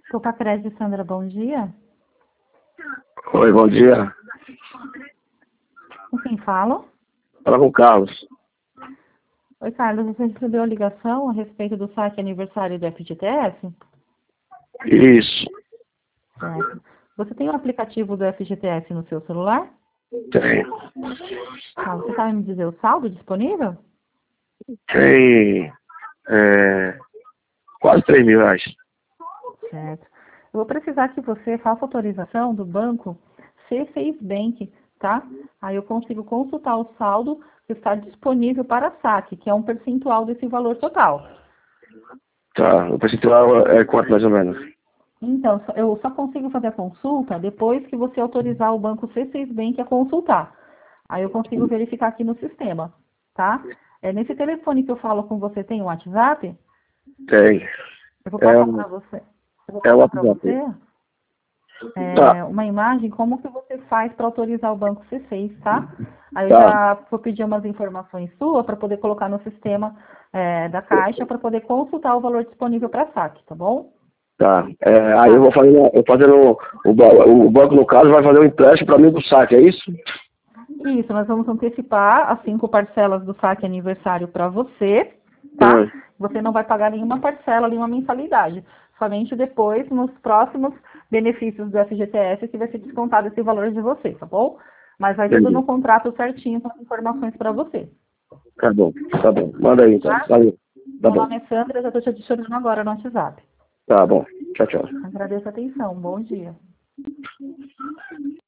Copa Crédito, Sandra, bom dia. Oi, bom dia. Com quem falo? Fala com o Carlos. Oi, Carlos, você recebeu a ligação a respeito do saque aniversário do FGTS? Isso, Certo. Você tem o aplicativo do FGTS no seu celular? tem. Tá, você sabe me dizer o saldo disponível? Tem quase R$ 3.000. Certo. Eu vou precisar que você faça autorização do banco C6 Bank, tá? Aí eu consigo consultar o saldo que está disponível para saque, que é um percentual desse valor total. Tá, o percentual é quanto mais ou menos? Então, eu só consigo fazer a consulta depois que você autorizar o banco C6 Bank a consultar. Aí eu consigo verificar aqui no sistema, tá? Nesse telefone que eu falo com você tem o WhatsApp? Tem. Eu vou É, passar para você. Eu vou é o passar para WhatsApp. você Tá, uma imagem como que você faz para autorizar o banco C6, tá? Aí eu tá, já vou pedir umas informações suas para poder colocar no sistema da Caixa para poder consultar o valor disponível para saque, tá bom? tá. Aí eu Tá. vou fazer, o banco, no caso, vai fazer o empréstimo para mim do saque, é isso? Isso, nós vamos antecipar as 5 parcelas do saque aniversário para você, tá? Hum, Você não vai pagar nenhuma parcela, nenhuma mensalidade. Somente depois, nos próximos benefícios do FGTS, que vai ser descontado esse valor de você, tá bom? Mas vai tudo entendi. no contrato certinho com as informações para você, Tá bom, tá bom. Manda aí então. tá? Valeu. Tá Meu bom. nome é Sandra, eu já estou te adicionando agora no WhatsApp. Tá bom. Tchau, tchau. Agradeço a atenção. Bom dia.